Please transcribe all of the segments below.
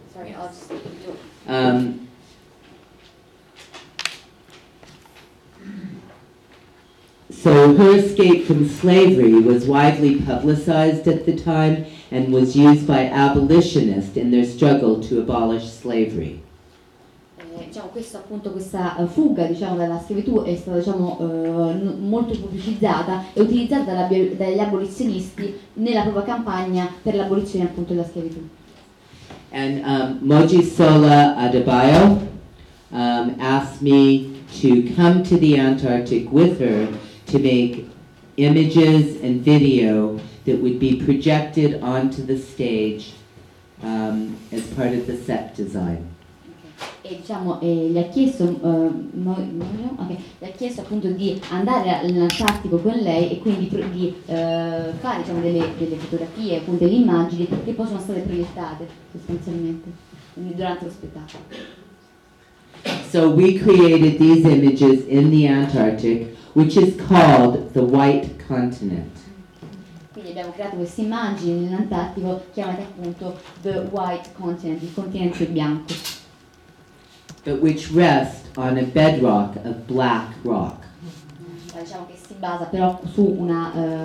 Sorry, I'll just do So her escape from slavery was widely publicized at the time and was used by abolitionists in their struggle to abolish slavery. Questa fuga dalla schiavitù è stata molto pubblicizzata e utilizzata dagli abolizionisti nella propria campagna per l'abolizione appunto della schiavitù. And Mojisola Adebayo asked me to come to the Antarctic with her to make images and video that would be projected onto the stage as part of the set design. E gli ha chiesto appunto di andare all'Antartico con lei e quindi di fare delle fotografie, appunto delle immagini che poi sono state proiettate sostanzialmente durante lo spettacolo. So we created these images in the Antarctic, which is called the White Continent. Quindi abbiamo creato queste immagini nell'Antartico chiamate appunto the White Continent, il continente bianco. But which rest on a bedrock of black rock. Diciamo che si basa però su un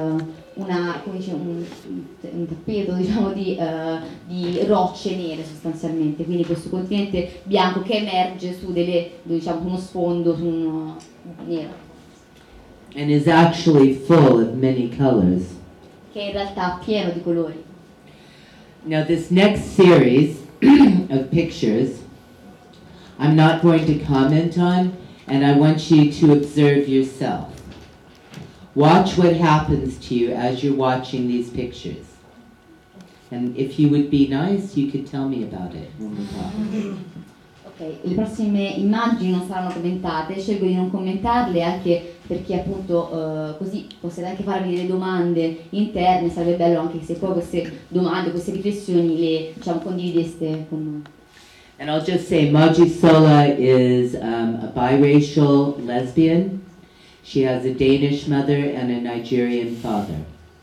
tappeto di rocce nere sostanzialmente, quindi questo continente bianco che emerge su uno sfondo nero. And is actually full of many colors. Che in realtà è pieno di colori. Now this next series of pictures I'm not going to comment on, and I want you to observe yourself. Watch what happens to you as you're watching these pictures. And if you would be nice, you could tell me about it when we talk. Ok, le prossime immagini non saranno commentate, scelgo di non commentarle anche perché appunto così possiate anche farvi delle domande interne, sarebbe bello anche se poi queste domande, queste riflessioni le condivideste con noi. And I'll just say Mojisola is a biracial lesbian. She has a Danish mother and a Nigerian father.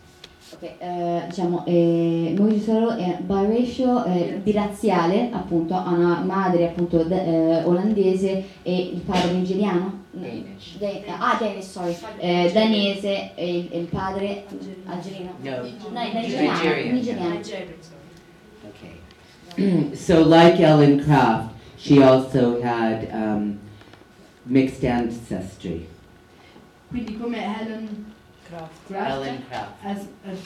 Mojisola è biracial, biraziale, appunto, ha una madre appunto olandese e il padre nigeriano? Danish. Danish, sorry. Danese e il padre algerino? Nigeriano. Okay. So like Ellen Craft, she also had mixed ancestry. Quindi come Ellen Craft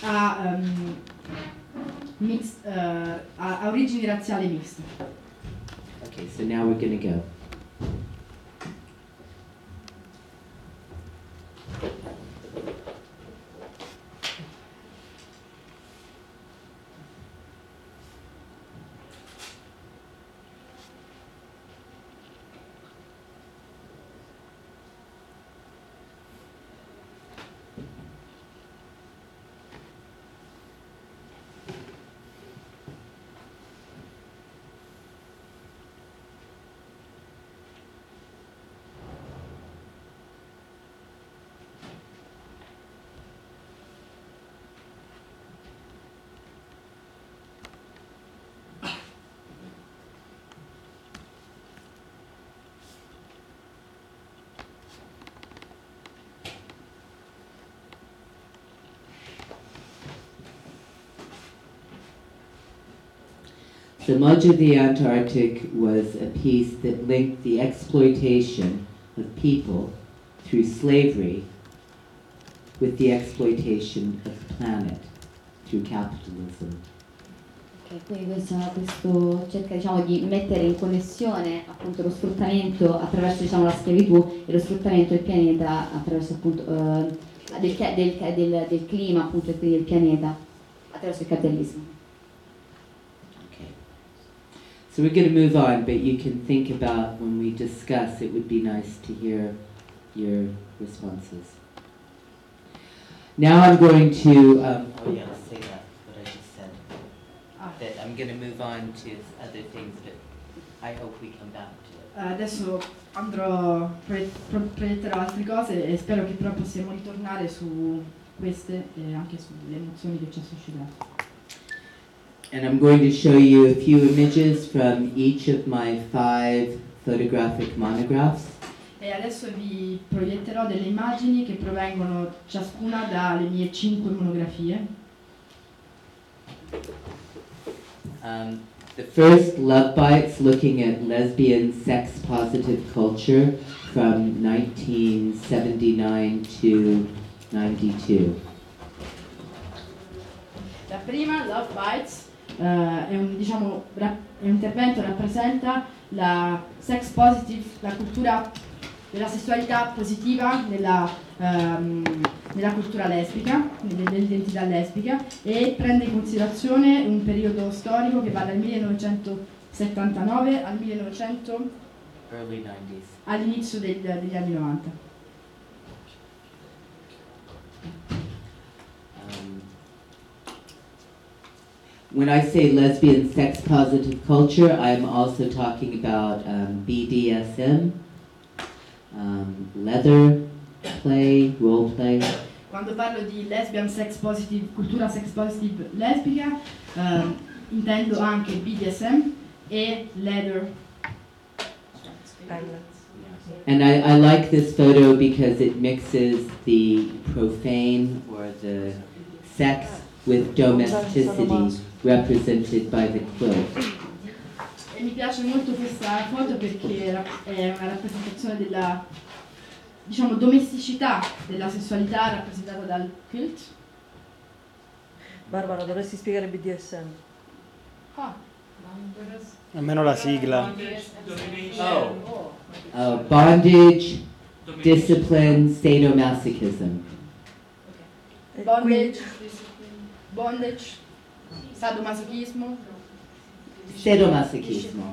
ha origini razziali miste. Okay, so now we're going to go. The Mudge of the Antarctic was a piece that linked the exploitation of people through slavery with the exploitation of the planet through capitalism. Quindi questo cerca di mettere in connessione appunto lo sfruttamento attraverso la schiavitù e lo sfruttamento del pianeta attraverso appunto del clima appunto e del pianeta attraverso il capitalismo. So we're going to move on, but you can think about when we discuss, it would be nice to hear your responses. Now I'm going to, say that, what I just said. That I'm going to move on to other things, but I hope we come back to it. Adesso andrò, proietterò altre cose e spero che però possiamo ritornare su queste e anche sulle emozioni che ci ha suscitato. And I'm going to show you a few images from each of my 5 photographic monographs. E adesso vi proietterò delle immagini che provengono ciascuna dalle mie 5 monografie. The first, Love Bites, looking at lesbian sex-positive culture from 1979 to 92. La prima, Love Bites, è un intervento che rappresenta la sex positive, la cultura della sessualità positiva nella cultura lesbica, nell'identità lesbica, e prende in considerazione un periodo storico che va dal 1979 al 1900, Early 90s. all'inizio degli anni 90. When I say lesbian sex-positive culture, I'm also talking about BDSM, leather play, role play. Quando parlo di lesbian sex positive, cultura sex positive lesbica, intendo anche BDSM e leather. And I like this photo because it mixes the profane or the sex with domesticity represented by the quilt. E mi piace molto questa foto perché è una rappresentazione della, diciamo, domesticità della sessualità rappresentata dal quilt. Barbara, dovresti spiegare BDSM. Almeno la sigla. Bondage, discipline, sadomasochism. Bondage, sadomasochismo. Sadomasochismo.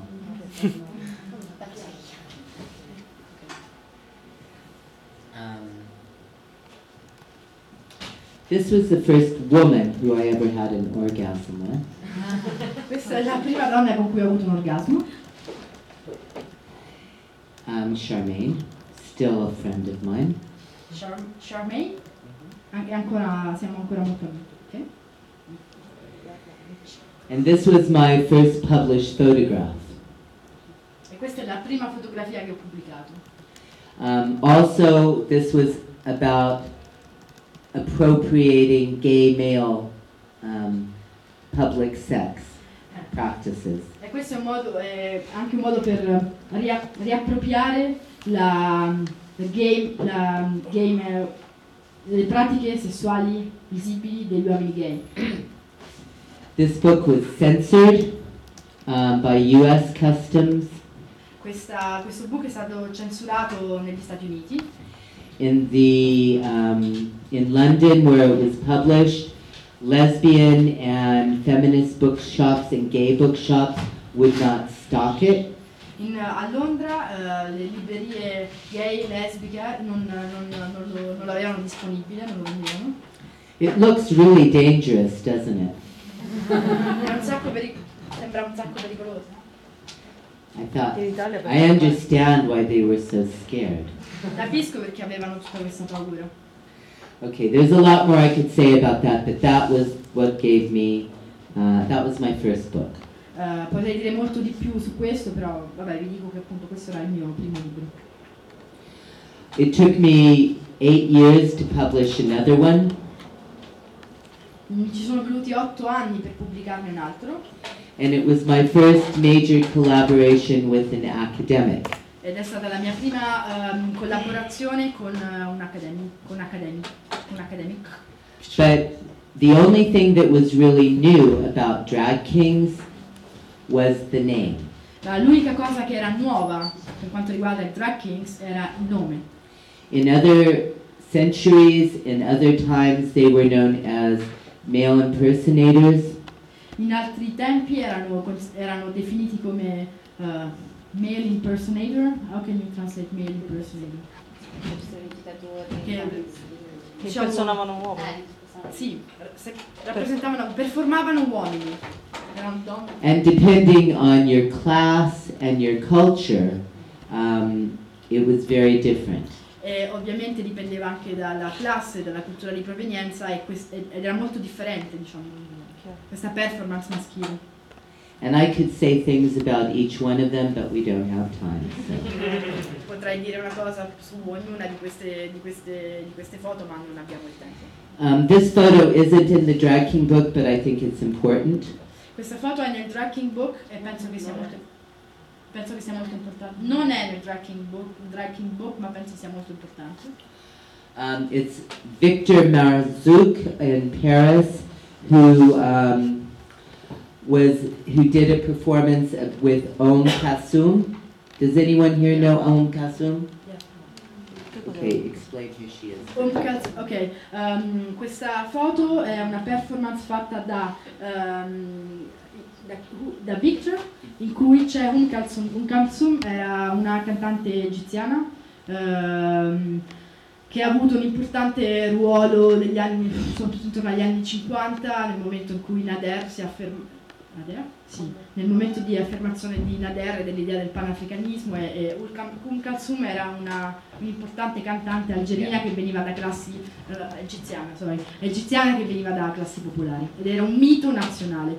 This was the first woman who I ever had an orgasm with. Questa è la prima donna con cui ho avuto un orgasmo. Charmaine, still a friend of mine. Charmaine. Siamo ancora molto amici. Okay? And this was my first published photograph. E questa è la prima fotografia che ho pubblicato. Also, this was about appropriating gay male public sex practices. E questo è anche un modo per riappropriare le pratiche sessuali visibili degli uomini gay. This book was censored by US Customs Questo book è stato censurato negli Stati Uniti. in London, where it was published. Lesbian and feminist bookshops and gay bookshops would not stock it. A Londra le librerie gay, lesbiche non l'avevano disponibile, non lo vendevano. It looks really dangerous, doesn't it? Sembra un sacco pericoloso. I thought, I understand why they were so scared. Capisco perché avevano tutta questa paura. Okay, there's a lot more I could say about that, but that was what gave me, that was my first book. Potrei dire molto di più su questo, però vabbè, vi dico che appunto questo era il mio primo libro. It took me 8 years to publish another one. Ci sono voluti 8 anni per pubblicarne un altro. And it was my first major collaboration with an academic. Ed è stata la mia prima collaborazione con un academic. But the only thing that was really new about Drag Kings was the name. L'unica cosa che era nuova per quanto riguarda il Drag Kings era il nome. In other centuries, in other times, they were known as male impersonators. In altri tempi erano definiti come male impersonator. How can you translate male impersonator? Che impersonavano uomini. Sì, performavano uomini. Erano donne. And depending on your class and your culture, it was very different. E ovviamente dipendeva anche dalla classe, dalla cultura di provenienza ed era molto differente, diciamo. questa performance maschile. And I could say things about each one of them, but we don't have time. So. Potrei dire una cosa su ognuna di queste foto, ma non abbiamo il tempo. This photo isn't in the Drag King book, but I think it's important. Questa foto è nel Drag King Book e penso che sia molto importante. Non è nel Drag King Book, ma penso sia molto importante. It's Victor Marzouk in Paris who did a performance with Kassoum. Does anyone here know Kassoum? Okay, explain who she is. Questa foto è una performance fatta da Victor, in cui c'è Kassoum era una cantante egiziana che ha avuto un importante ruolo negli anni, soprattutto negli anni 50, nel momento in cui Nader si affermò. Nel momento di affermazione di Nader e dell'idea del panafricanismo, e Kassoum era un'importante cantante algerina che veniva da classi egiziana che veniva da classi popolari ed era un mito nazionale.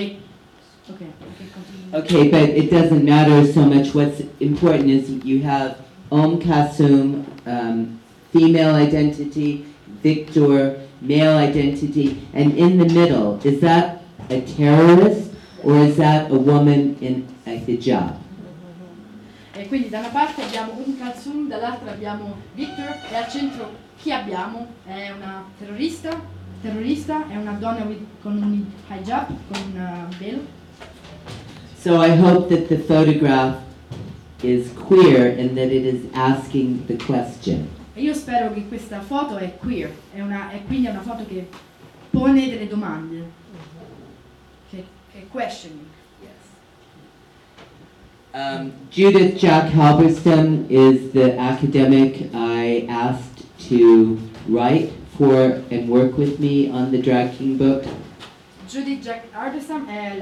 Okay, but it doesn't matter so much. What's important is you have Kassoum, female identity, Victor, male identity, and in the middle, is that a terrorist or is that a woman in a hijab? E quindi da una parte abbiamo Kassoum, dall'altra abbiamo Victor e al centro chi abbiamo? È una terrorista, è una donna con un hijab, con un velo. So I hope that the photograph is queer and that it is asking the question. E io spero che questa foto è queer, quindi è una foto che pone delle domande, che è questioning. Judith Jack Halberstam is the academic I asked to write for and work with me on the Drag King book. Judith Jack Halberstam è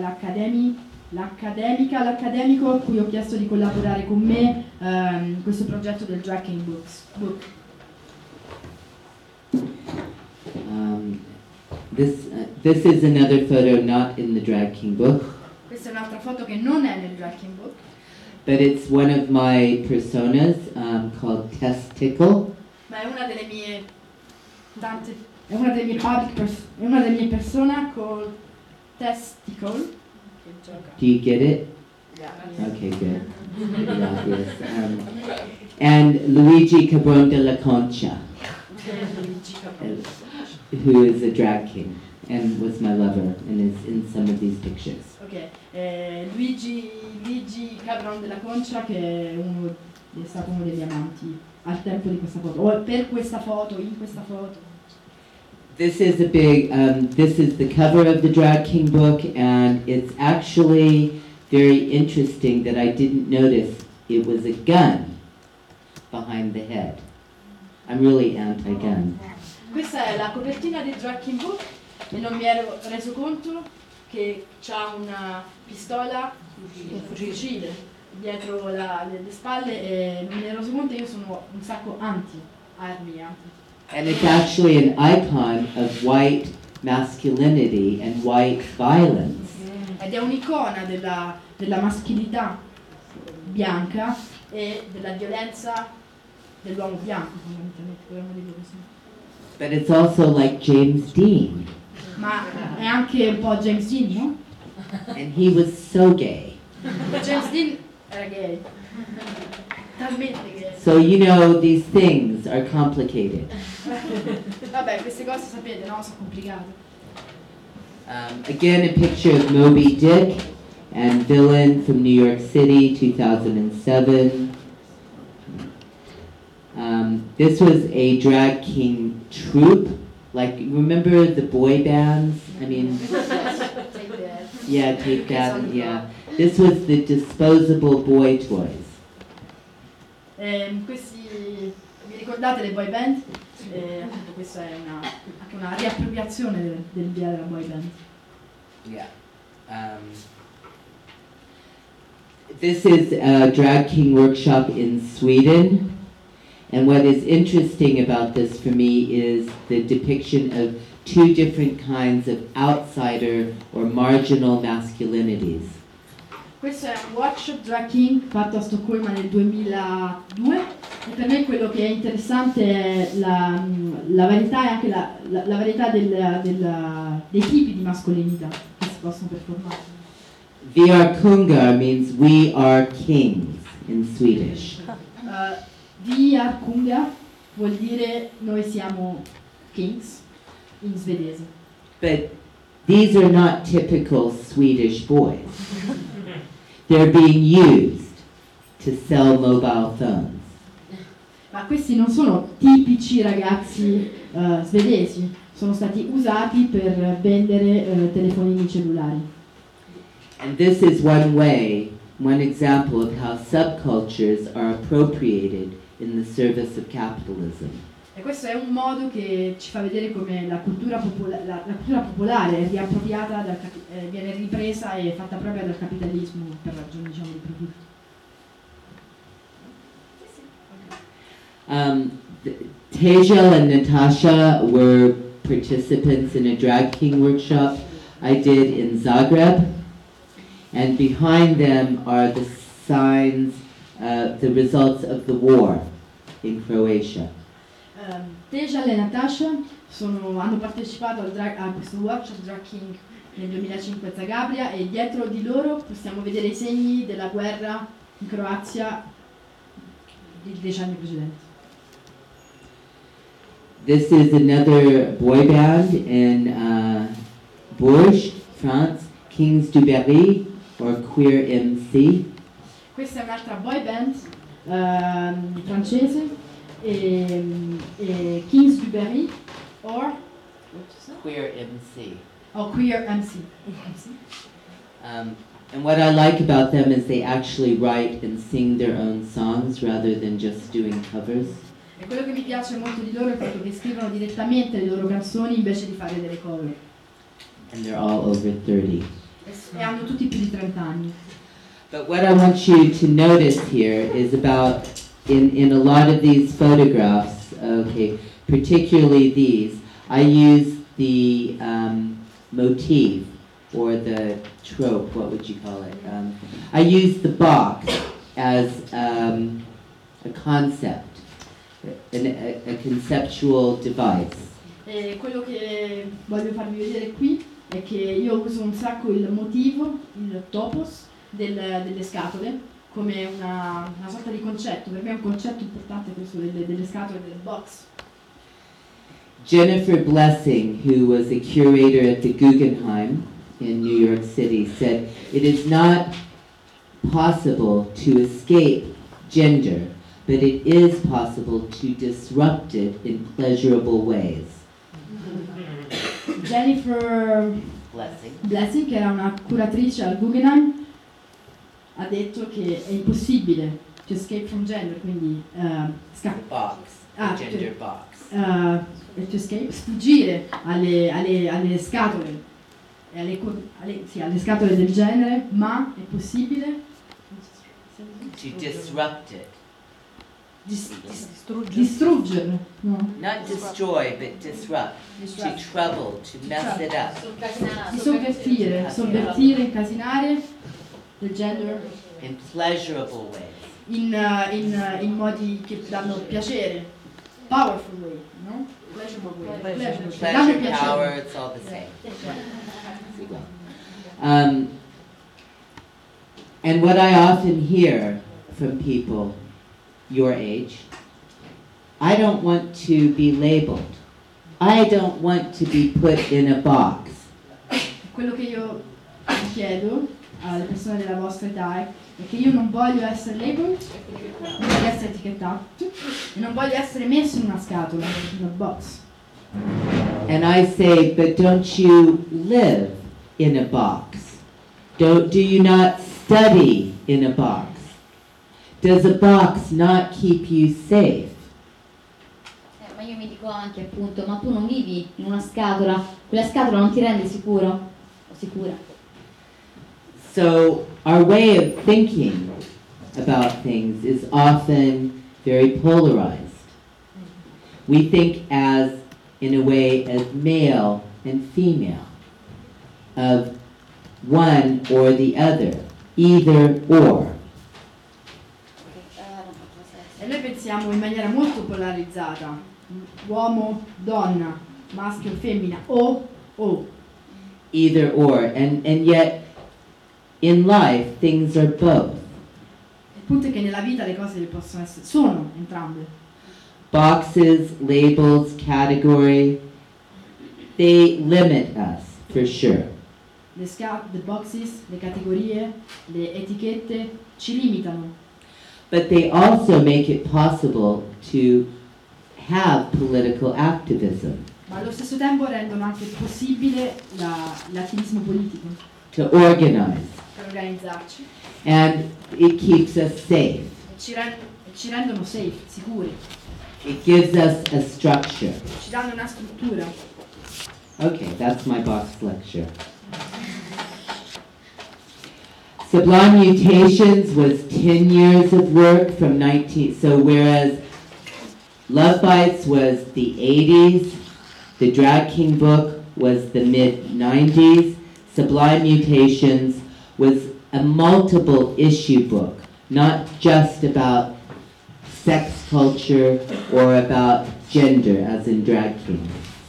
l'accademico a cui ho chiesto di collaborare con me in questo progetto del Drag King book. This is another photo not in the Drag King book. Questa è un'altra foto che non è nel Drag King book. But it's one of my personas called Testicle. Ma è una delle mie persona called Testicle. Do you get it? Yeah. Okay, good. Yes. And Luigi Cabron de la Concha, who is a drag king and was my lover and is in some of these pictures. Ok, Luigi Cabron della Concia, che è stato uno degli amanti al tempo di questa foto, o per questa foto, in questa foto. This is a big, this is the cover of the Drag King book, and it's actually very interesting that I didn't notice it was a gun behind the head. I'm really anti-gun. Questa è la copertina del Drag King book e non mi ero reso conto che c'ha una pistola, un fucile dietro le spalle, e non mi ero reso conto. Io sono un sacco anti-armi. And it's actually an icon of white masculinity and white violence. Ed è un'icona della maschilità bianca e della violenza dell'uomo bianco, fondamentalmente, potremmo dirlo così. But it's also like James Dean. Ma è anche un po' James Dean, no? And he was so gay. James Dean era gay. Talmente gay. So you know these things are complicated. Vabbè, queste cose sapete, no? Sono complicate. Again, a picture of Moby Dick and Villain from New York City, 2007. This was a drag king troupe. Like, remember the boy bands? I mean, yeah, Take That, yeah. This was the disposable boy toys. Vi ricordate le boy band? Appunto questa è anche una riappropriazione dell'idea della boy band. Yeah. This is a drag king workshop in Sweden. And what is interesting about this for me is the depiction of two different kinds of outsider or marginal masculinities. Questo è un workshop drag king fatto a Stoccolma nel 2002 e per me quello che è interessante è la varietà e anche la varietà dei tipi di mascolinità che si possono performare. Vi är kungar means we are kings in Swedish. Vi är kungar vuol dire noi siamo kings in svedese. But these are not typical Swedish boys. They're being used to sell mobile phones. Ma questi non sono tipici ragazzi svedesi, sono stati usati per vendere telefonini cellulari. And this is one way, one example of how subcultures are appropriated in the service of capitalism. E questo è un modo che ci fa vedere come la cultura popolare è riappropriata, viene ripresa e fatta propria dal capitalismo per ragioni, diciamo, di profitto. Tejal and Natasha were participants in a drag king workshop I did in Zagreb, and behind them are the signs, the results of the war in Croatia. Tejal e Natasha hanno partecipato a questo workshop Drag King nel 2005 a Zagabria e dietro di loro possiamo vedere i segni della guerra in Croazia dei decenni precedenti. This is another boy band in Bourges, France, Kings du Berry, or Queer MC. Questa è un'altra boy band francese, Kings du Berry, or Queer MC. Queer MC. And what I like about them is they actually write and sing their own songs rather than just doing covers. E quello che mi piace molto di loro è il fatto che scrivono direttamente le loro canzoni invece di fare delle cover. And they're all over 30. E hanno tutti più di 30 anni. But what I want you to notice here is about, in a lot of these photographs, okay, particularly these, I use the motif, or the trope, what would you call it? I use the box as a concept, a conceptual device. E quello che voglio farvi vedere qui è che io uso un sacco il motivo, il topos, delle scatole come una sorta di concetto. Per me è un concetto importante questo delle scatole, del box. Jennifer Blessing, who was a curator at the Guggenheim in New York City, said, "It is not possible to escape gender, but it is possible to disrupt it in pleasurable ways." Jennifer Blessing, che era una curatrice al Guggenheim, ha detto che è impossibile to escape from gender, quindi Gender box. To escape, sfuggire alle scatole, e alle scatole del genere, ma è possibile To disrupt it. Distruggerlo, no? Not destroy, but disrupt. To trouble, to mess it up. Di sovvertire, incasinare del gender In pleasurable ways. in modi che danno piacere, powerful way, no? Pleasurable way, danno Pleasure, piacere. power, it's all the same. And what I often hear from people your age, I don't want to be labeled. I don't want to be put in a box. Quello che io chiedo alle persone della vostra età è che io non voglio essere labeled, non voglio essere etichettato e non voglio essere messo in una scatola, in una box. And I say, but don't you live in a box? Do you not study in a box? Does a box not keep you safe? Ma io mi dico anche appunto, ma tu non vivi in una scatola, quella scatola non ti rende sicuro o sicura? So our way of thinking about things is often very polarized. We think as in a way as male and female, of one or the other, either or. E noi pensiamo in maniera molto polarizzata, uomo, donna, maschio, femmina, o. Either or, and yet in life things are both. Il punto è che nella vita le cose possono essere, sono entrambe. Boxes, labels, category, they limit us for sure. Le boxes, le categorie, le etichette ci limitano, But they also make it possible to have political activism, ma allo stesso tempo rendono anche possibile l'attivismo politico to organize, per organizzarci. and it keeps us safe. Ci rendono safe, sicuri, It gives us a structure. ci danno una struttura. Okay, that's my box lecture. Sublime Mutations was 10 years of work from so whereas Love Bites was the 80s, the Drag King book was the mid-90s, Sublime Mutations was a multiple issue book, not just about sex culture or about gender as in Drag King.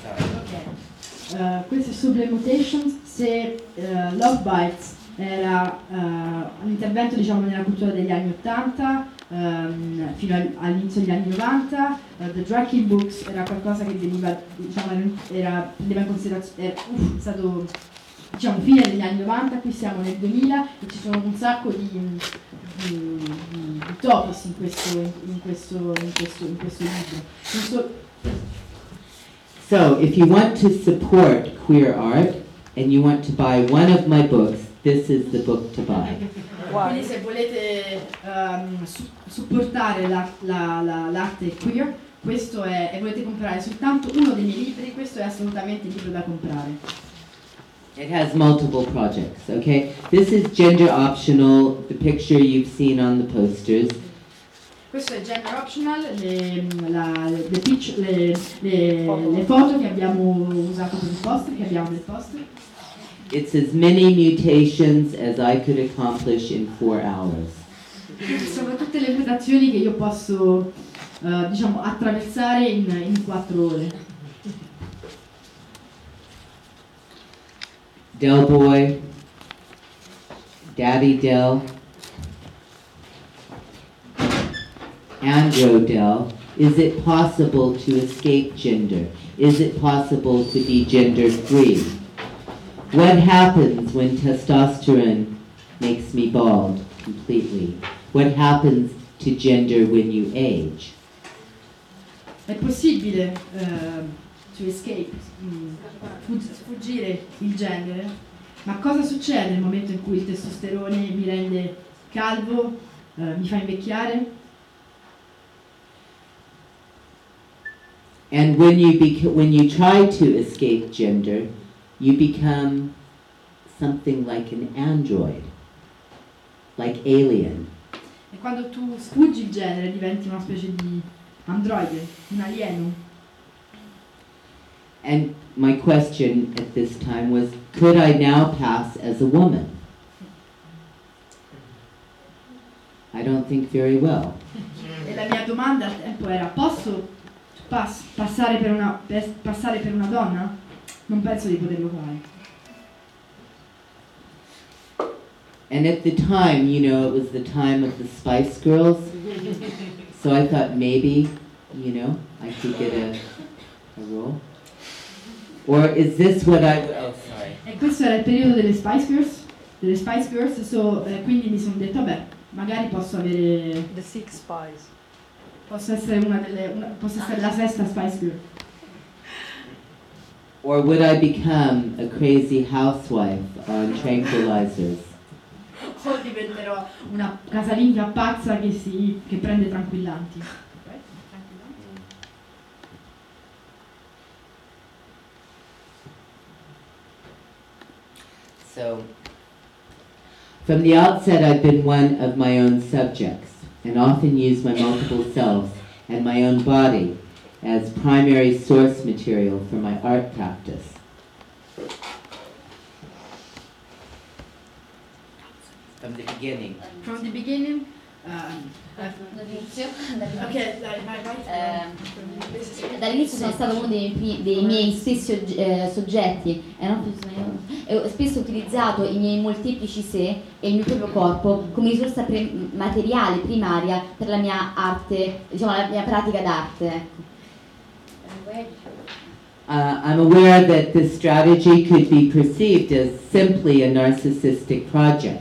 Queste Sublime Mutations, se Love Bites era un intervento diciamo nella cultura degli anni 80 fino all'inizio degli anni 90, The Drag King Books era qualcosa che veniva, diciamo, prendeva in considerazione, è stato diciamo fine degli anni 90, qui siamo nel 2000 e ci sono un sacco di topics in questo libro. So, if you want to support queer art and you want to buy one of my books, this is the book to buy. Quindi se volete supportare l'arte queer, questo è, e volete comprare soltanto uno dei miei libri, questo è assolutamente il libro da comprare. It has multiple projects, okay? This is gender optional, the picture you've seen on the posters. Questo è gender optional, le foto che abbiamo usato per il poster, che abbiamo nel poster. It's as many mutations as I could accomplish in 4 hours. Sono tutte le mutazioni che io posso diciamo attraversare in 4 ore. Del Boy, Daddy Del, Andro Del. Is it possible to escape gender? Is it possible to be gender free? What happens when testosterone makes me bald completely? What happens to gender when you age? È possibile to escape, sfuggire il genere, ma cosa succede nel momento in cui il testosterone mi rende calvo, mi fa invecchiare? And when you try to escape gender, you become something like an android, like Alien. E quando tu sfuggi il genere diventi una specie di androide, un alieno. And my question at this time was, could I now pass as a woman? I don't think very well. E la mia domanda al tempo era, posso passare per una donna? Non penso di poterlo fare. And at the time, you know, it was the time of the Spice Girls. So I thought maybe, you know, I could get a role. Or is this what I... Oh, sorry. E questo era il periodo delle Spice Girls, quindi mi sono detto, vabbè, magari posso avere... The Six Spies. Posso essere posso essere la sesta Spice Girl. Or would I become a crazy housewife on tranquilizers? O diventerò una casalinga pazza che prende tranquillanti. So, from the outset I've been one of my own subjects and often use my multiple selves and my own body as primary source material for my art practice. From the beginning. From the beginning, Dall'inizio? okay, Dall'inizio sono stato uno dei miei stessi soggetti, spesso utilizzato i miei molteplici sé e il mio proprio corpo come risorsa materiale primaria per la mia arte, diciamo la mia pratica d'arte. I'm aware that this strategy could be perceived as simply a narcissistic project.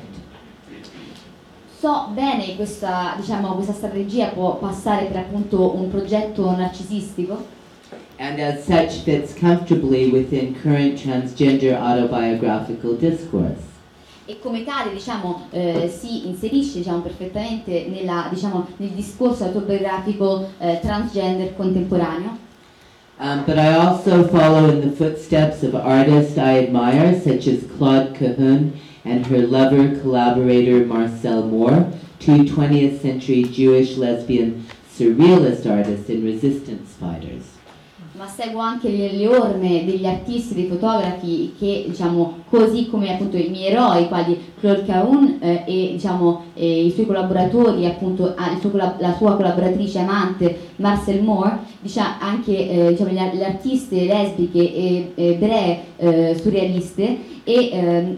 So bene che questa strategia può passare per appunto un progetto narcisistico And as such fits comfortably within current transgender autobiographical discourse. e come tale si inserisce perfettamente nel discorso autobiografico transgender contemporaneo. But I also follow in the footsteps of artists I admire, such as Claude Cahun and her lover collaborator Marcel Moore, two 20th century Jewish lesbian surrealist artists and resistance fighters. Ma seguo anche le orme degli artisti, dei fotografi che, così come appunto i miei eroi, quali Claude Cahun e i suoi collaboratori, appunto la sua collaboratrice amante Marcel Moore, anche le artiste lesbiche e ebree surrealiste e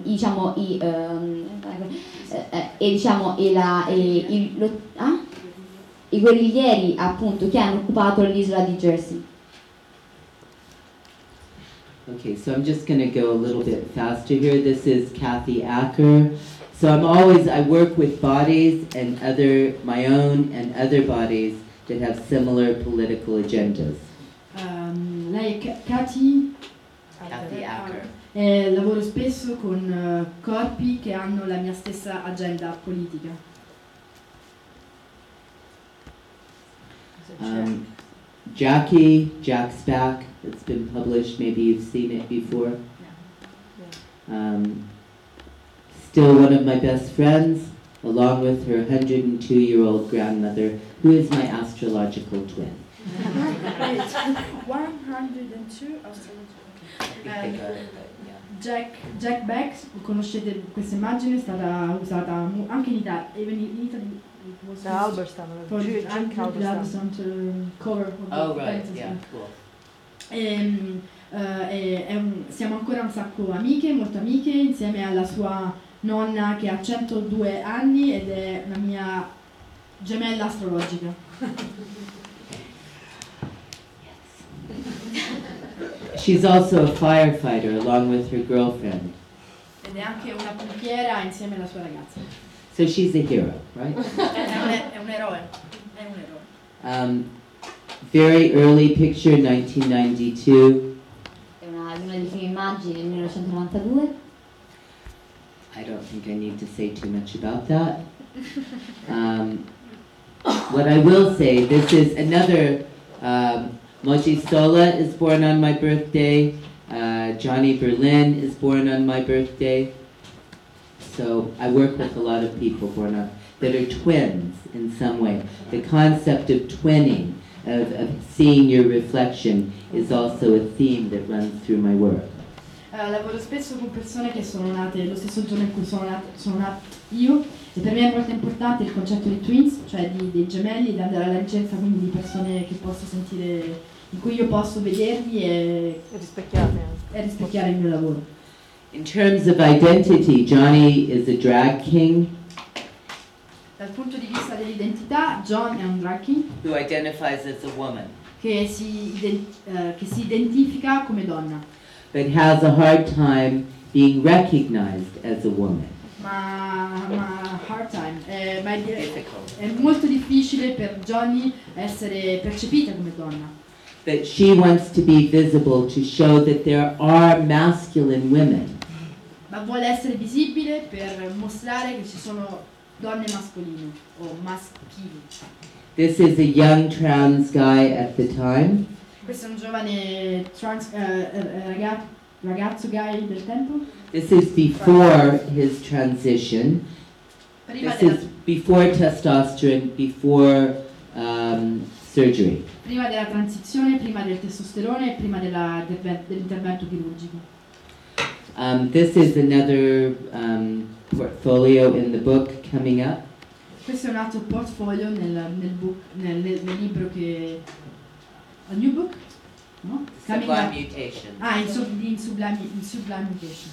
i guerriglieri appunto che hanno occupato l'isola di Jersey. Okay, so I'm just going to go a little bit faster here. This is Kathy Acker. So I work with bodies and my own and other bodies that have similar political agendas. Lei è Kathy Acker. lavoro spesso con corpi che hanno la mia stessa agenda politica. Jack's back. It's been published. Maybe you've seen it before. Still one of my best friends, along with her 102-year-old grandmother, who is my astrological twin. 102 Jack Beck, conoscete questa immagine, è stata usata anche in Italia, even in Italy. Da Halberstam, Jack Halberstam. Cover of the Right, yeah, cool. Siamo ancora un sacco amiche, molto amiche, insieme alla sua nonna che ha 102 anni ed è la mia gemella astrologica. She's also a firefighter along with her girlfriend. Ed è anche una pompiera insieme alla sua ragazza. So she's a hero, right? È un eroe. Very early picture, 1992. È una delle prime immagini del 1992. I don't think I need to say too much about that. What I will say, this is another, Moji Sola is born on my birthday, Johnny Berlin is born on my birthday. So I work with a lot of people that are twins in some way. The concept of twinning, of seeing your reflection, is also a theme that runs through my work. Lavoro spesso con persone che sono nate lo stesso giorno in cui sono nata io, e per me è molto importante il concetto di twins, cioè dei gemelli, di andare alla ricerca quindi di persone che posso sentire, in cui io posso vedermi e rispecchiare il mio lavoro. In terms of identity, Johnny is a drag king. Dal punto di vista dell'identità, John è un drag king Who identifies as a woman, che si identifica come donna, but has a hard time being recognized as a woman. ma hard time, ma Difficult. è molto difficile per Johnny essere percepita come donna. But she wants to be visible to show that there are masculine women. Ma vuole essere visibile per mostrare che ci sono donne mascoline o maschili. This is a young trans guy at the time. Questo è un giovane ragazzo gay del tempo. This is before his transition. Prima This is before testosterone, before surgery. Prima della transizione, prima del testosterone e prima dell'intervento chirurgico. This is another portfolio in the book coming up. Questo è un altro portfolio nel libro che... A new book? No? Coming Sublime up. Mutation. Ah, in Sublime Mutation.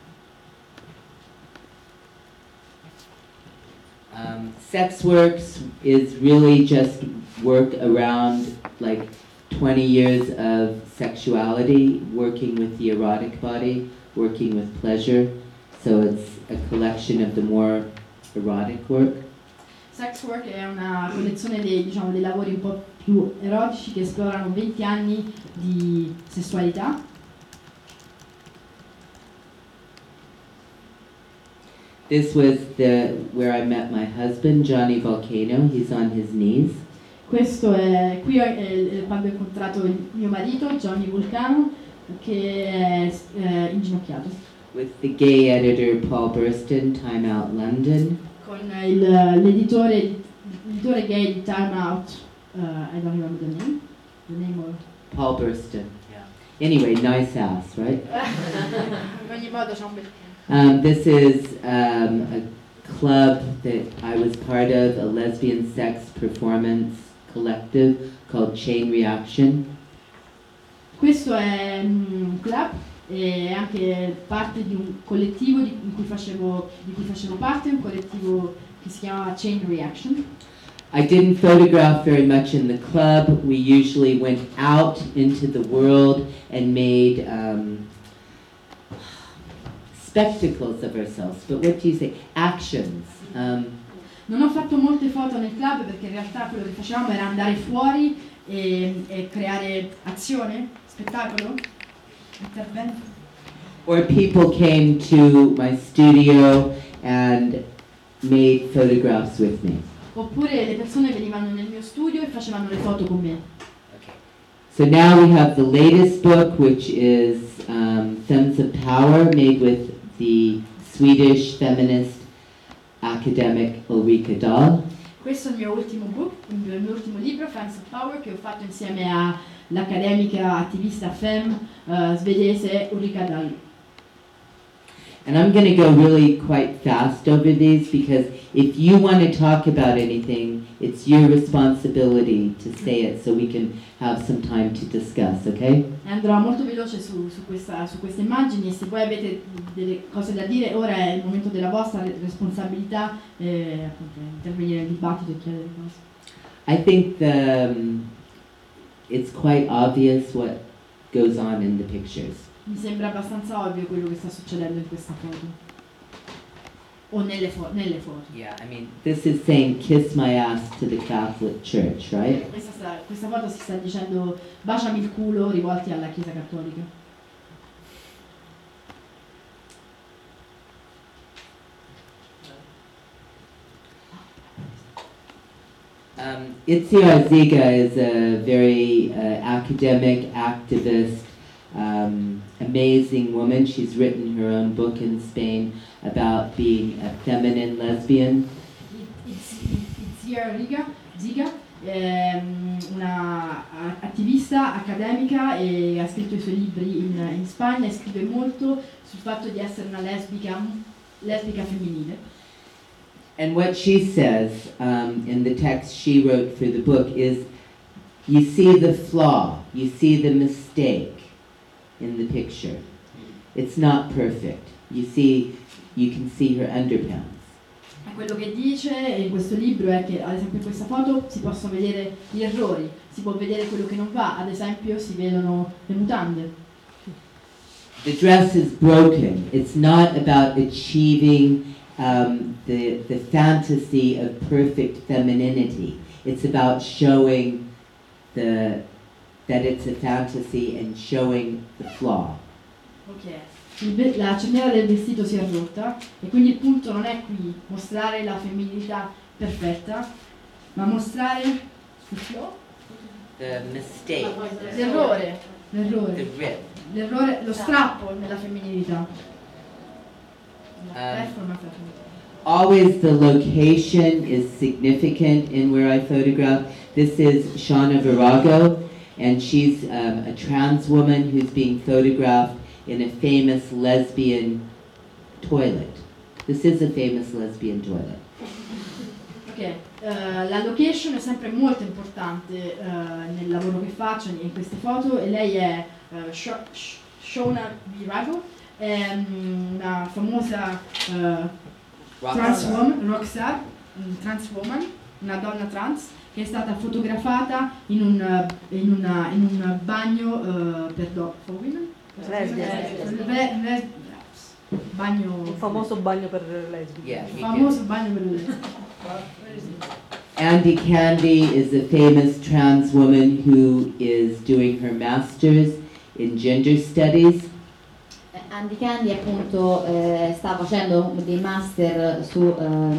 Sex Works is really just work around like 20 years of sexuality, working with the erotic body, working with pleasure. So it's a collection of the more erotic work. Sex Work è una collezione dei lavori un po' più erotici che esplorano 20 anni di sessualità. This was where I met my husband, Johnny Volcano. He's on his knees. Questo è quando ho incontrato il mio marito, Johnny Vulcano, che è inginocchiato. With the gay editor Paul Burston, Time Out London. Con l'editore gay di Time Out, I don't remember the name of... Paul Burston. Yeah. Anyway, nice ass, right? In ogni modo c'è un bel... This is a club that I was part of, a lesbian sex performance collective called Chain Reaction. Questo è un club e anche parte di un collettivo di cui facevo parte, un collettivo che si chiama Chain Reaction. I didn't photograph very much in the club. We usually went out into the world and made spectacles of ourselves, but what do you say? Actions. Non ho fatto molte foto nel club perché in realtà quello che facevamo era andare fuori e creare azione, spettacolo, intervento. Or people came to my studio and made photographs with me. Oppure le persone venivano nel mio studio e facevano le foto con me. So now we have the latest book, which is Femmes of Power, made with the Swedish feminist academic Ulrika Dahl. Questo è il mio ultimo book, il mio ultimo libro, Femmes of Power, che ho fatto insieme all'accademica attivista femme svedese Ulrika Dahl. And I'm going to go really quite fast over these because if you want to talk about anything, it's your responsibility to say it so we can have some time to discuss, okay? Andrò molto veloce su queste immagini e se voi avete delle cose da dire, ora è il momento della vostra responsabilità appunto, intervenire nel dibattito e chiedere cose. I think it's quite obvious what goes on in the pictures. Mi sembra abbastanza ovvio quello che sta succedendo in questa foto. O nelle foto. Yeah, I mean, this is saying kiss my ass to the Catholic Church, right? Questa foto si sta dicendo baciami il culo rivolti alla Chiesa Cattolica. Itziar Ziga is a very academic, activist, amazing woman. She's written her own book in Spain about being a feminine lesbian. Itziar Ziga è una attivista accademica e ha scritto i suoi libri in Spagna e scrive molto sul fatto di essere una lesbica femminile. And what she says in the text she wrote for the book is, you see the flaw, you see the mistake in the picture. It's not perfect. You can see her underpants. Quello che dice in questo libro è che, ad esempio in questa foto, si possono vedere gli errori, si può vedere quello che non va, ad esempio si vedono le mutande. The dress is broken. It's not about achieving the fantasy of perfect femininity. It's about showing that it's a fantasy and showing the flaw. Ok. La cerniera del vestito si è rotta e quindi il punto non è qui mostrare la femminilità perfetta, ma mostrare il flaw? The mistake. L'errore, The rip. lo strappo nella femminilità. La performance della femminilità. always the location is significant in where I photograph. This is Shauna Virago, and she's a trans woman who's being photographed in a famous lesbian toilet. This is a famous lesbian toilet. Ok, la location è sempre molto importante nel lavoro che faccio, in queste foto, e lei è Shauna Virago, è una famosa rockstar, trans woman, una donna trans, che è stata fotografata in un bagno for women? Un famoso bagno per lesbiche. Yeah, Famoso bagno per lesbiche. Andy Candy is a famous trans woman who is doing her master's in gender studies. Andy Candy appunto sta facendo dei master su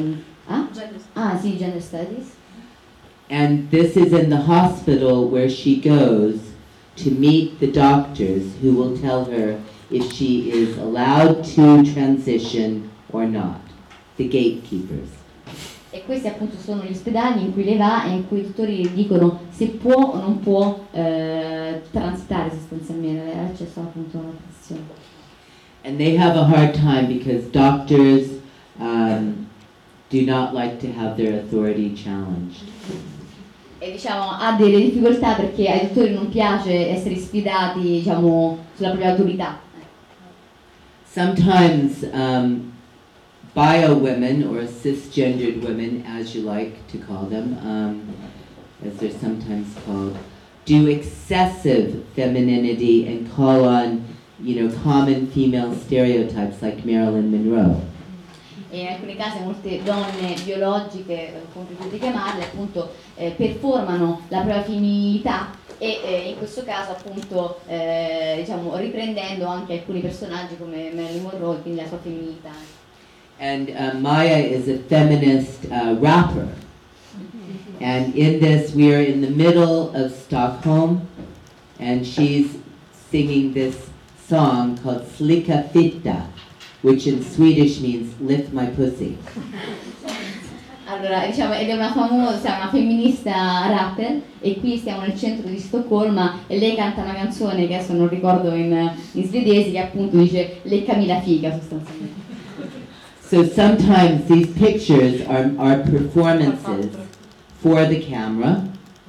gender studies. And this is in the hospital where she goes to meet the doctors who will tell her if she is allowed to transition or not, the gatekeepers. E questi appunto sono gli ospedali in cui lei va e in cui i dottori le dicono se può o non può transitare sostanzialmente, avere accesso appunto alla transizione. And they have a hard time because doctors do not like to have their authority challenged. E diciamo ha delle difficoltà perché ai dottori non piace essere sfidati, diciamo, sulla propria autorità. Sometimes bio women or cisgendered women, as you like to call them, as they're sometimes called, do excessive femininity and call on, common female stereotypes like Marilyn Monroe. E in alcuni casi molte donne biologiche, come potete chiamarle, appunto performano la propria femminilità e in questo caso appunto diciamo riprendendo anche alcuni personaggi come Marilyn Monroe, quindi la sua femminilità. And Maya is a feminist rapper. And in this we are in the middle of Stockholm and she's singing this song called Slicka Fitta, which in Swedish means lift my pussy. Allora, diciamo, ed è una famosa, una femminista rapper e qui stiamo nel centro di Stoccolma e lei canta una canzone che adesso non ricordo in svedese che appunto dice leccami la figa sostanzialmente. So sometimes these pictures are performances for the camera.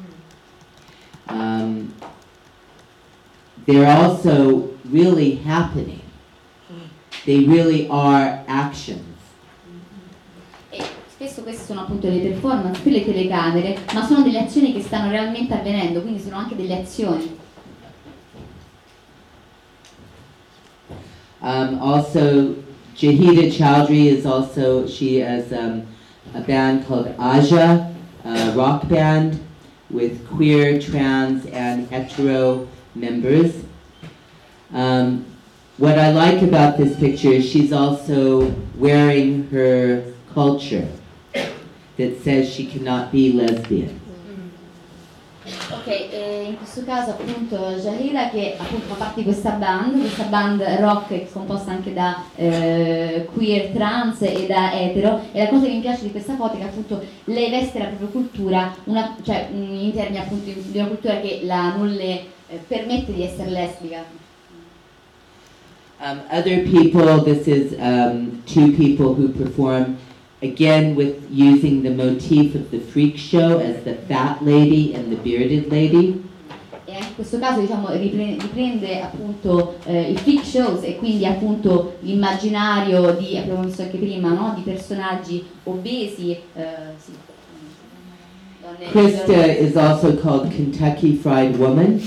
They're also really happening. They really are actions. E spesso queste sono appunto le performance per le telecamere, ma sono delle azioni che stanno realmente avvenendo, quindi sono anche delle azioni. Also, Jahida Chowdhury is also, she has a band called Aja, a rock band with queer, trans, and hetero members. What I like about this picture is she's also wearing her culture that says she cannot be lesbian. Ok, in questo caso appunto Jahira che appunto fa parte di questa band rock che è composta anche da queer, trans e da etero, e la cosa che mi piace di questa foto è che appunto lei veste la propria cultura, cioè in termini appunto di una cultura che non le permette di essere lesbica. Other people, this is two people who perform again with using the motif of the freak show as the fat lady and the bearded lady. E anche in questo caso diciamo riprende appunto i freak shows e quindi appunto l'immaginario di, abbiamo visto anche prima, no? Di personaggi obesi. Sì. Krista is also called Kentucky Fried Woman.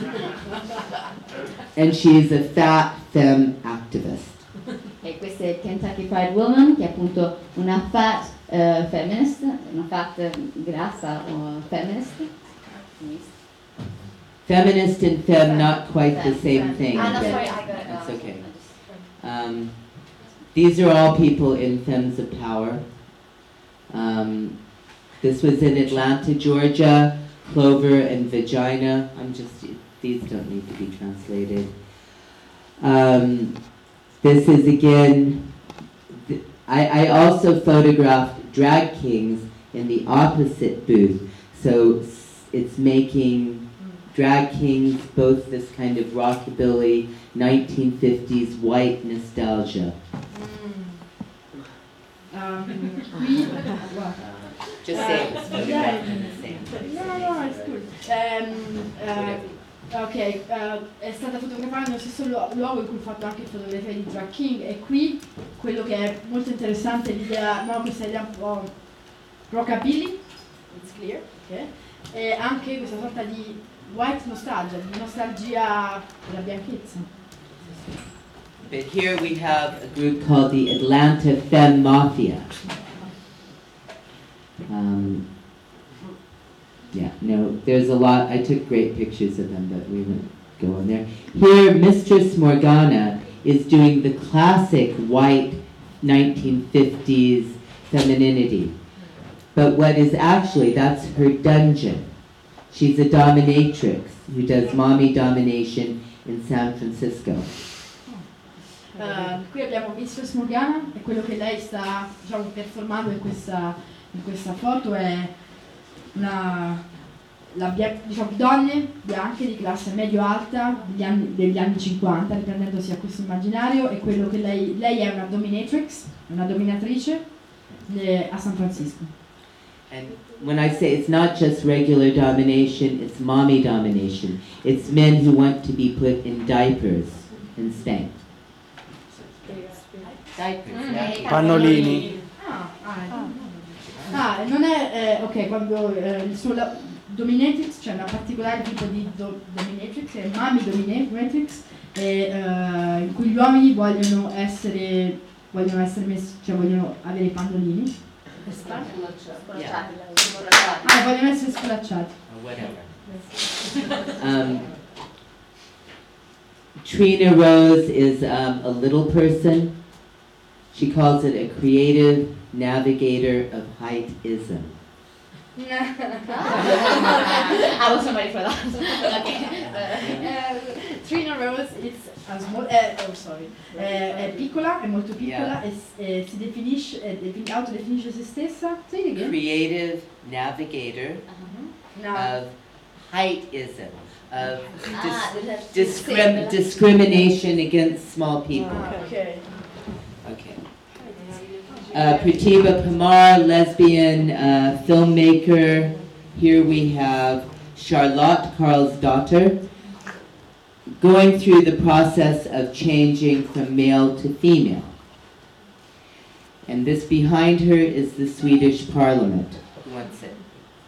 And she is a fat femme activist. E questa è Kentucky Fried Woman, che è appunto una fat feminist, una fat grassa o feminist. Feminist and femme, not quite the same thing. No, but sorry, I got it. that's okay. These are all people in Femmes of Power. This was in Atlanta, Georgia, Clover and Vagina. These don't need to be translated. This is again, I also photographed drag kings in the opposite booth. So it's making drag kings both this kind of rockabilly 1950s white nostalgia. Qui Just say it was photographed in the same place. No, it's good. È stata fotografata nello stesso luogo in cui ho fatto anche fotografie di drag king, e qui quello che è molto interessante è l'idea, no, questa idea un po' rockabilly, it's clear, okay? E anche questa sorta di white nostalgia, di nostalgia della bianchezza. But here we have a group called the Atlanta Femme Mafia. There's a lot. I took great pictures of them, but we won't go on there. Here, Mistress Morgana is doing the classic white 1950s femininity. But what is actually, that's her dungeon. She's a dominatrix who does mommy domination in San Francisco. Qui abbiamo Mistress Morgana, e quello che lei sta, diciamo, performando in questa foto è donne bianche di classe medio-alta degli anni 50, riprendendosi a questo immaginario, e quello che lei è una dominatrix, una dominatrice a San Francisco. And when I say it's not just regular domination, it's mommy domination. It's men who want to be put in diapers and spanked. Diapers, Pannolini. Non è ok, quando il suo dominatrix, c'è una particolare tipo di dominatrix, è mommy dominatrix, in cui gli uomini vogliono essere messi, cioè vogliono avere i pannolini. Vogliono essere sculacciati. Trina Rose is a little person. She calls it a creative navigator of heightism. I wasn't ready for that. Trina Rose is è piccola, è molto piccola, e si autodefinisce se stessa. Say it again. Creative navigator of heightism, of discrimination against small people. Okay. Pratibha Pamar, lesbian filmmaker. Here we have Charlotte Karlsdotter, going through the process of changing from male to female. And this behind her is the Swedish Parliament. Who wants it?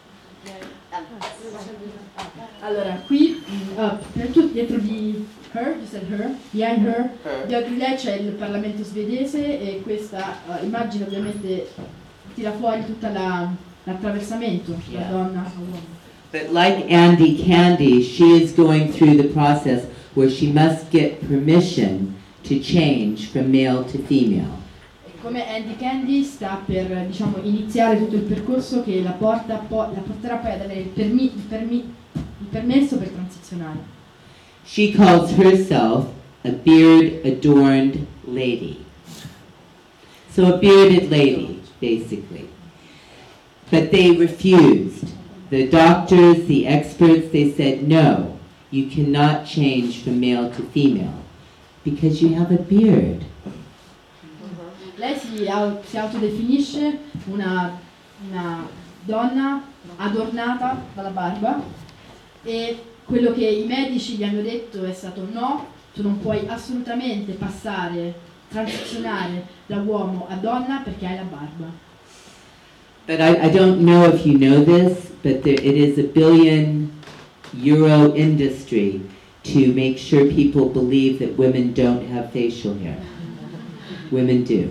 Allora, qui, dietro di her, you said her, behind her, dietro di lei c'è il Parlamento svedese, e questa immagine ovviamente tira fuori tutta l'attraversamento tra donna e uomo. But like Andy Candy, she is going through the process where she must get permission to change from male to female. Come Andy Candy sta per, diciamo, iniziare tutto il percorso che la porterà poi ad avere il permesso per transizionare. She calls herself a beard-adorned lady. So a bearded lady, basically. But they refused. The doctors, the experts, they said, no, you cannot change from male to female because you have a beard. Lei si autodefinisce una donna adornata dalla barba, e quello che i medici gli hanno detto è stato: no, tu non puoi assolutamente transizionare da uomo a donna perché hai la barba. But I don't know if you know this, but it is $1 billion industry to make sure people believe that women don't have facial hair. Women do.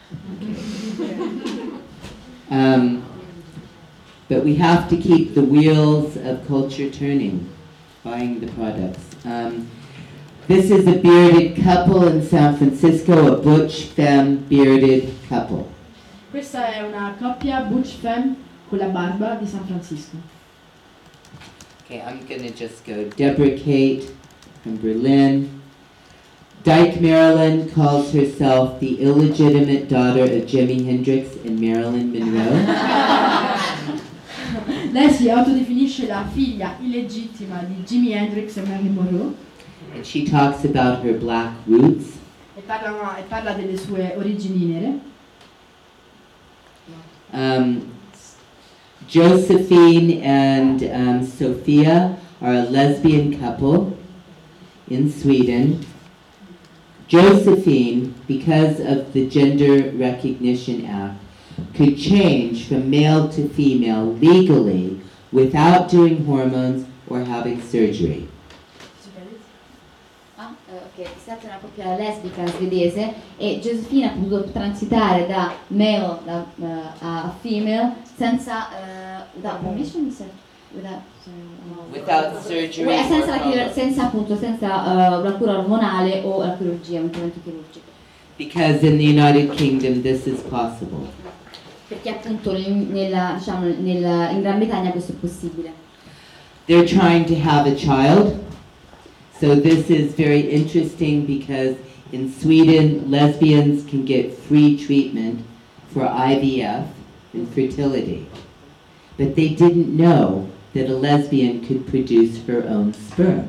But we have to keep the wheels of culture turning, buying the products. This is a bearded couple in San Francisco, a butch femme bearded couple. Questa è una coppia butch femme con la barba di San Francisco. Okay, I'm gonna just go Deborah Kate from Berlin. Dyke Marilyn calls herself the illegitimate daughter of Jimi Hendrix and Marilyn Monroe. Lei si autodefinisce la figlia illegittima di Jimi Hendrix e Marilyn Monroe And she talks about her black roots. e parla delle sue origini nere. Josephine and Sophia are a lesbian couple in Sweden. Josephine, because of the Gender Recognition Act, could change from male to female legally without doing hormones or having surgery. Ok, si tratta di una coppia lesbica svedese e Josephine ha potuto transitare da male a female senza without permission, Without surgery senza una cura ormonale o la chirurgia, un intervento chirurgico. Because in the United Kingdom this is possible. Perché appunto in Gran Bretagna questo è possibile. They're trying to have a child. So this is very interesting because in Sweden, lesbians can get free treatment for IVF and fertility. But they didn't know that a lesbian could produce her own sperm.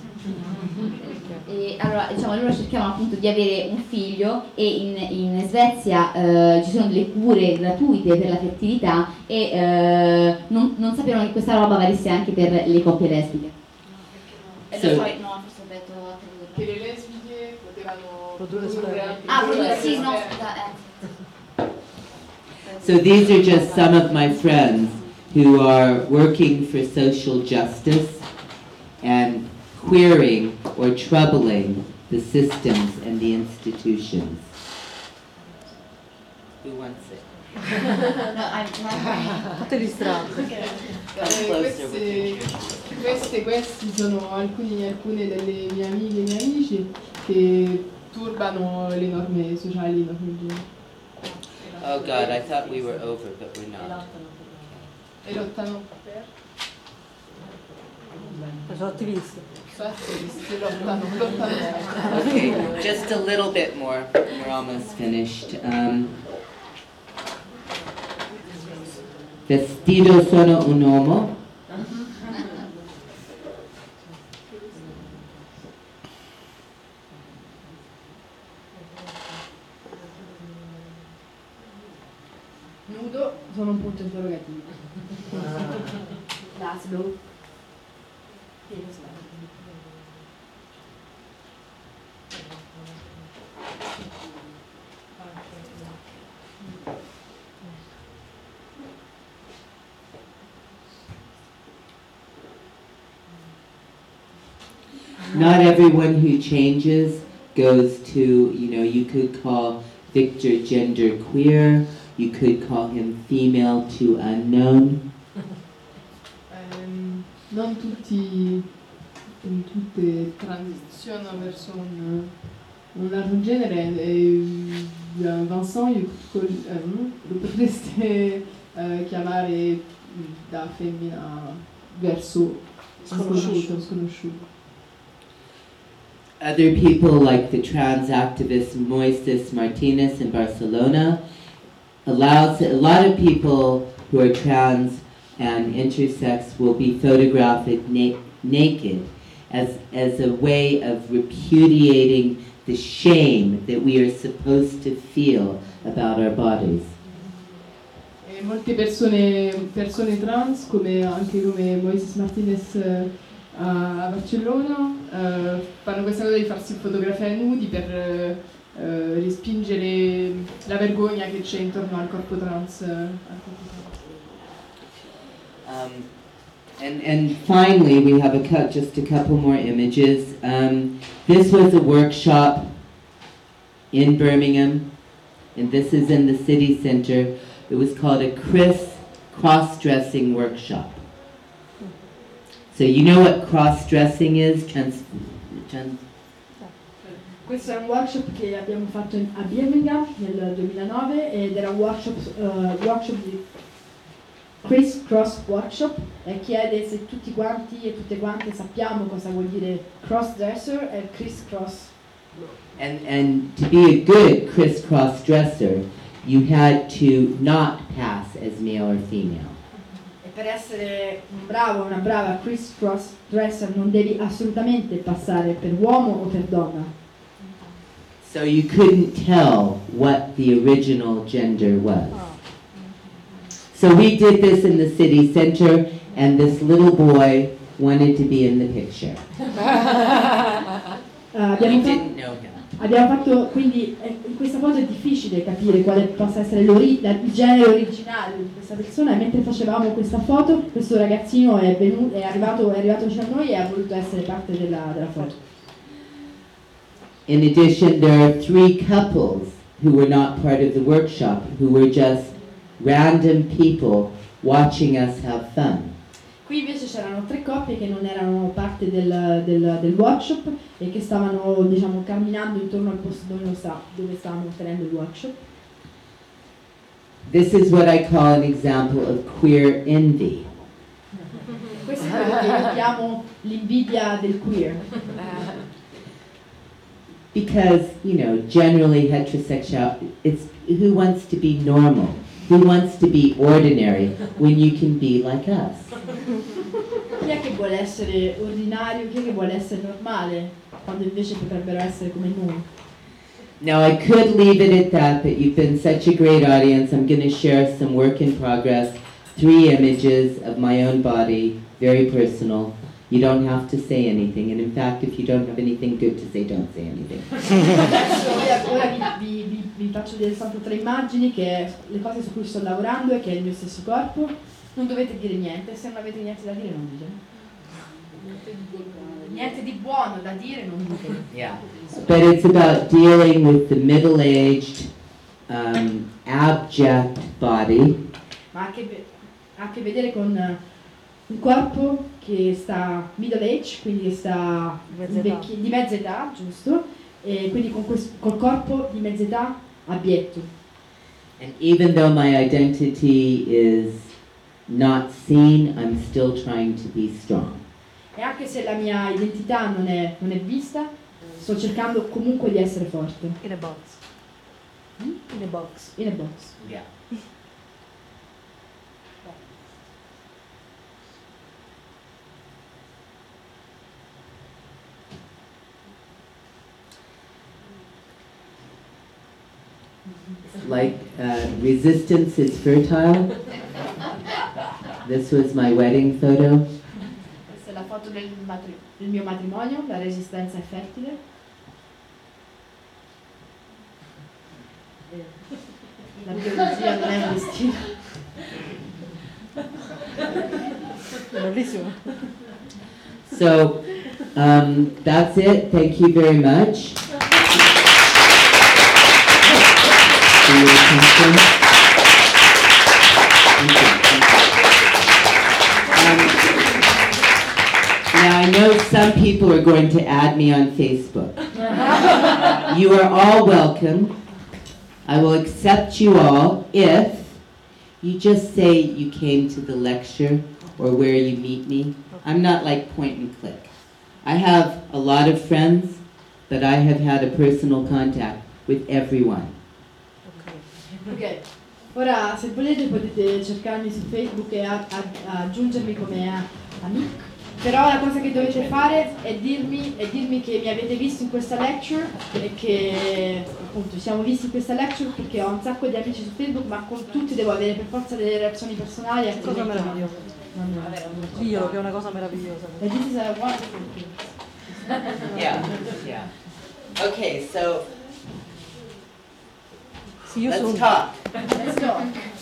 E allora, loro cercavano appunto di avere un figlio e in Svezia ci sono delle cure gratuite per la fertilità e non sapevano che questa roba valesse anche per le coppie lesbiche. So- Forse ho detto Che le lesbiche potevano Produrre produrre sperma. anche sì, no, sperma. So these are just some of my friends who are working for social justice and queering or troubling the systems and the institutions. Who wants it? Fate distratto. Questi sono alcune delle mie amiche e miei amici che turbano le norme sociali, no? Oh God, I thought we were over, but we're not. E lottano per Sono attivisti. lottano per. Okay, just a little bit more. We're almost finished. Vestito sono un uomo. Nudo sono un punto interrogativo. Laszlo. Not everyone who changes goes to, you could call Victor gender queer, you could call him female to unknown. Non tutti, tutte transizionano verso un altro genere. Vincent, lo potreste chiamare da femmina verso sconosciuto. Other people like the trans activist Moises Martinez in Barcelona allows a lot of people who are trans and intersex will be photographed naked as a way of repudiating the shame that we are supposed to feel about our bodies. E molte persone trans, anche come Moises Martinez a Barcellona, fanno questa cosa di farsi fotografare nudi per respingere la vergogna che c'è intorno al corpo trans. And finally, we have just a couple more images. This was a workshop in Birmingham, and this is in the city center. It was called a cross-dressing workshop. So you know what cross-dressing is? Questo è un workshop che abbiamo fatto a Birmingham nel 2009 ed era un workshop di Criss Cross Workshop e chiede se tutti quanti e tutte quante sappiamo cosa vuol dire cross-dresser e criss cross And to be a good crisscross dresser, you had to not pass as male or female. E per essere un bravo o una brava criss-cross dresser non devi assolutamente passare per uomo o per donna. So you couldn't tell what the original gender was. So we did this in the city center, and this little boy wanted to be in the picture. Abbiamo fatto, quindi in questa foto è difficile capire quale possa essere il genere originale di questa persona, e mentre facevamo questa foto questo ragazzino è arrivato vicino a noi e ha voluto essere parte della foto. In addition, there are 3 couples who were not part of the workshop, who were just random people watching us have fun. Qui invece c'erano 3 coppie che non erano parte del workshop e che stavano, diciamo, camminando intorno al posto dove stavamo tenendo il workshop. This is what I call an example of queer envy. Questo è quello che io chiamo l'invidia del queer. Because, generally heterosexual, it's who wants to be normal? Who wants to be ordinary when you can be like us? Chi è che vuole essere ordinario, chi è che vuole essere normale, quando invece potrebbero essere come noi? Now I could leave it at that, but you've been such a great audience. I'm going to share some work in progress, 3 images of my own body, very personal. You don't have to say anything, and in fact, if you don't have anything good to say, don't say anything. Ora vi faccio vedere soltanto 3 immagini, che è le cose su cui sto lavorando e che è il mio stesso corpo. Non dovete dire niente, se non avete niente da dire non dite. Niente di buono da dire, non dite. Yeah. But it's about dealing with the middle-aged, abject body. Ma ha a che vedere con un corpo che sta middle age, quindi che sta di mezza età, giusto? E quindi col corpo di mezza età abietto. And even though my identity is not seen, I'm still trying to be strong. E anche se la mia identità non è vista, sto cercando comunque di essere forte. In a box. In a box. In a box. Yeah. Like resistance is fertile. This was my wedding photo. Questa è la foto del mio matrimonio, la resistenza è fertile. La biologia non è un destino. Bellissimo. So that's it. Thank you very much for your attention. Now I know some people are going to add me on Facebook. You are all welcome. I will accept you all if you just say you came to the lecture or where you meet me. I'm not like point and click. I have a lot of friends, but I have had a personal contact with everyone. Ok, ora se volete potete cercarmi su Facebook e aggiungermi come amico. Però la cosa che dovete fare è dirmi che mi avete visto in questa lecture e che appunto ci siamo visti in questa lecture, perché ho un sacco di amici su Facebook, ma con tutti devo avere per forza delle reazioni personali. Cosa meravigliosa. Dio, che è una cosa meravigliosa. This is a wonderful thing. Yeah, yeah. Okay, so See you let's soon. talk. Let's go.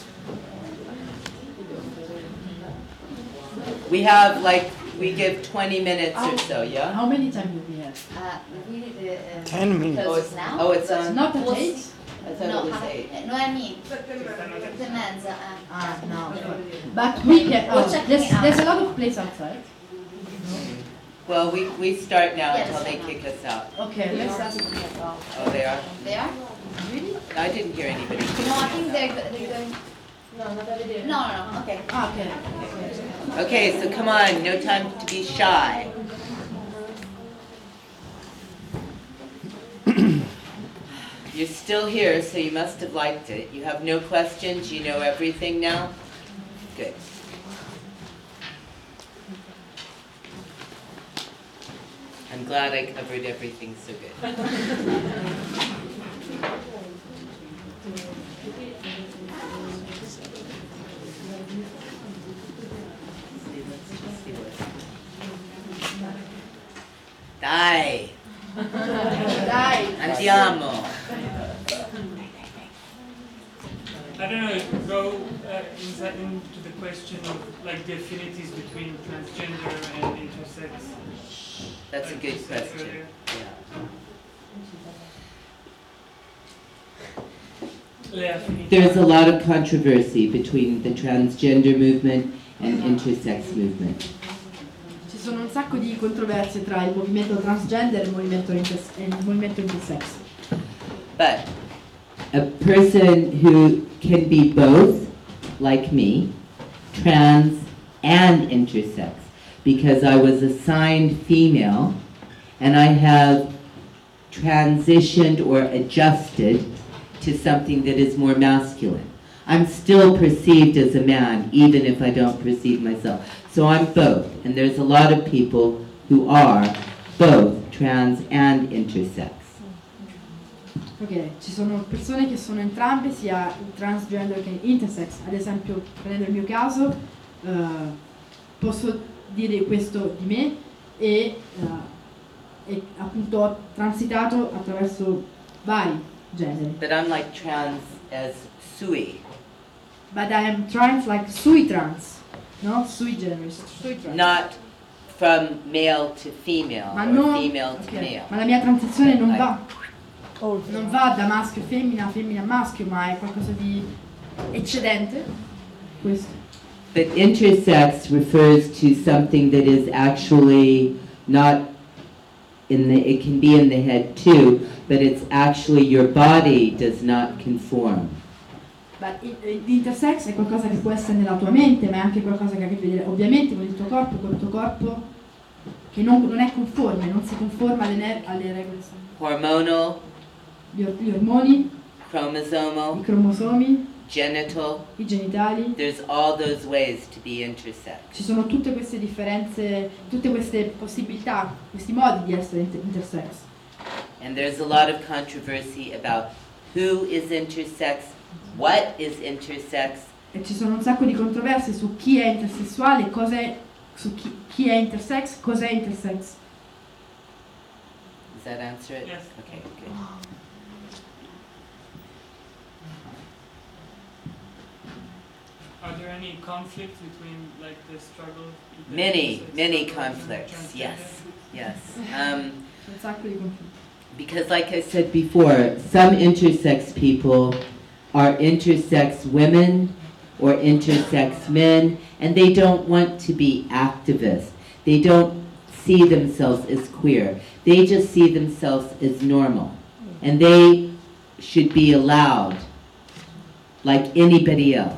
We give 20 minutes or so, yeah? How many times do we have? 10 minutes. Oh, it's now? Oh, it's on? Not at 8? I thought No, it was 8. no, I mean, 7:30. Ah, no. But we can. Oh, there's a lot of place outside. Well, we start now Yes. until they kick us out. Okay, let's ask. Oh, they are? They are? Really? I didn't hear anybody. No, I think they're going. No, okay. Ah, okay. Okay, so come on, no time to be shy. You're still here, so you must have liked it. You have no questions? You know everything now? Good. I'm glad I covered everything so good. Dai! Dai! Andiamo! I don't know, if we go inside into the question of like the affinities between transgender and intersex. That's a like good you said question. earlier. Yeah. Le affinità. There's a lot of controversy between the transgender movement and intersex movement. Ci sono un sacco di controversie tra il movimento transgender e il movimento intersex. But a person who can be both, like me, trans and intersex, because I was assigned female and I have transitioned or adjusted to something that is more masculine. I'm still perceived as a man, even if I don't perceive myself. So I'm both, and there's a lot of people who are both trans and intersex. Ok, ci sono persone che sono entrambe, sia transgender che intersex. Ad esempio, prendendo il mio caso, posso dire questo di me e appunto ho transitato attraverso vari generi. But I'm like trans as sui. But I am trans like sui trans, no? Sui generis, sui trans. Not from male to female Ma or non- female to ok, male. ma la mia transizione non Like- va da maschio a femmina, femmina a maschio, ma è qualcosa di eccedente. Questo. But intersex refers to something that is actually not in the, it can be in the head too, but it's actually your body does not conform. But l'intersex è qualcosa che può essere nella tua mente, ma è anche qualcosa che ha a che vedere ovviamente con il tuo corpo, che non è conforme, non si conforma alle regole. Hormonal, Gli ormoni, i chromosomal, cromosomi, genital, i genitali. there's all those ways to be intersex. Ci sono tutte queste differenze, tutte queste possibilità, questi modi di essere intersex. And there's a lot of controversy about who is intersex, what is intersex, E ci sono un sacco di controversie su chi è intersessuale, su chi è intersex, cos'è intersex. does that answer it? Yes. Okay, good. Are there any conflicts between like the struggle? the Many, intersex many struggle and conflicts, transgender? yes, yes. Un sacco di conflitti. Because like I said before, some intersex people are intersex women or intersex men, and they don't want to be activists. They don't see themselves as queer. They just see themselves as normal. And they should be allowed like anybody else.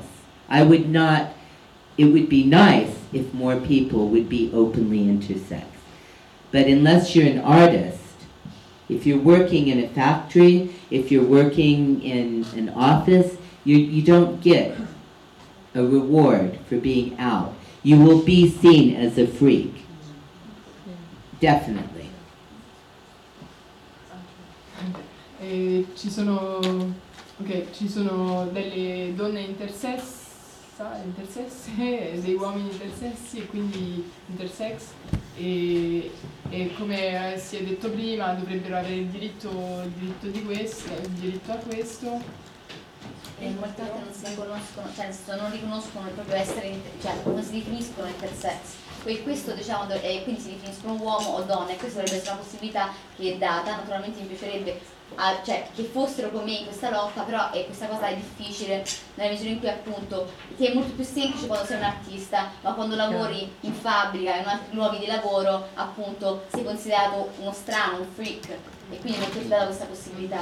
It would be nice if more people would be openly intersex. But unless you're an artist, if you're working in a factory, if you're working in an office, you don't get a reward for being out. You will be seen as a freak. Definitely. Ci sono delle donne intersesse, dei uomini intersessi e quindi intersex e come si è detto prima dovrebbero avere il diritto di questo, il diritto a questo. E molte volte non si riconoscono, cioè non riconoscono il proprio essere, cioè non si definiscono intersex. Questo diciamo, quindi si definiscono uomo o donna e questa dovrebbe essere una possibilità che è data. Naturalmente mi piacerebbe cioè, che fossero con me in questa lotta, però questa cosa è difficile nella misura in cui appunto ti è molto più semplice quando sei un artista, ma quando lavori in fabbrica, in altri luoghi di lavoro, appunto sei considerato uno strano, un freak e quindi non ti è data questa possibilità.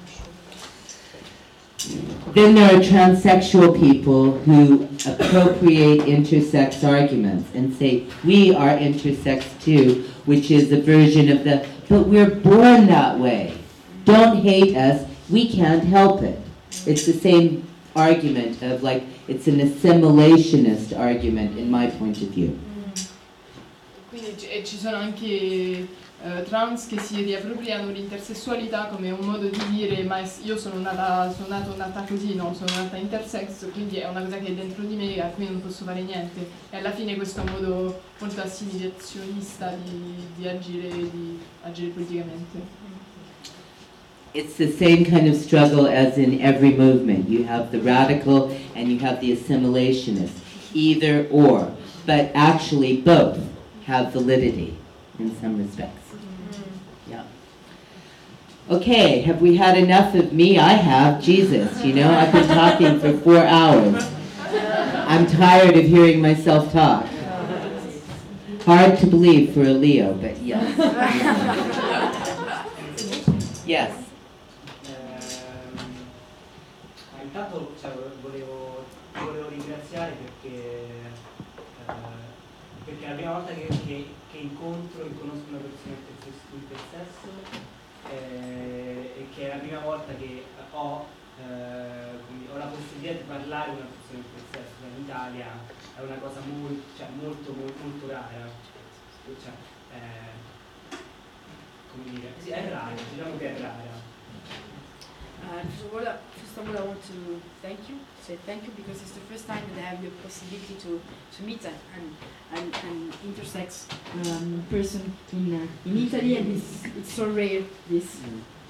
Then there are transsexual people who appropriate intersex arguments and say, we are intersex too, which is a version of but we're born that way. Don't hate us, we can't help it. It's the same argument of like, it's an assimilationist argument in my point of view. Quindi ci sono anche trans che si riappropriano l'intersessualità come un modo di dire ma io sono nata così, no, sono nata intersex, quindi è una cosa che è dentro di me a cui non posso fare niente. E alla fine questo è un modo molto assimilazionista di agire politicamente. It's the same kind of struggle as in every movement. You have the radical and you have the assimilationist, either or, but actually both have validity in some respects. Yeah. Okay, have we had enough of me? I have. Jesus, you know, I've been talking for 4 hours. I'm tired of hearing myself talk. Hard to believe for a Leo, but yes. Yes. Intanto volevo ringraziare perché è la prima volta che incontro e conosco una persona intersesso e che è la prima volta che ho la possibilità di parlare con una persona intersesso. In Italia è una cosa molto rara. Come dire? Sì, è rara, diciamo che è rara. First of all, I want to say thank you because it's the first time that I have the possibility to meet an intersex person in Italy, and it's so rare this.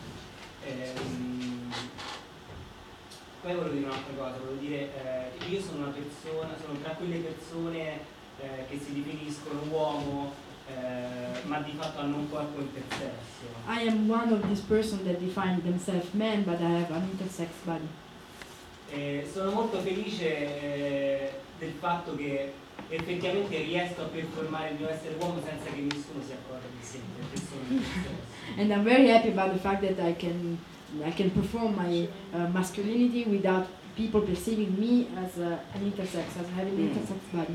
Poi volevo dire un'altra cosa, volevo dire che io sono tra quelle persone che si definiscono uomo ma di fatto hanno un corpo intersesso. I am one of these persons that define themselves men, but I have an intersex body. Sono molto felice del fatto che effettivamente riesco a performare il mio essere uomo senza che nessuno si accorga che sono intersesso. And I'm very happy about the fact that I can perform my masculinity without people perceiving me as an intersex, as having an intersex body.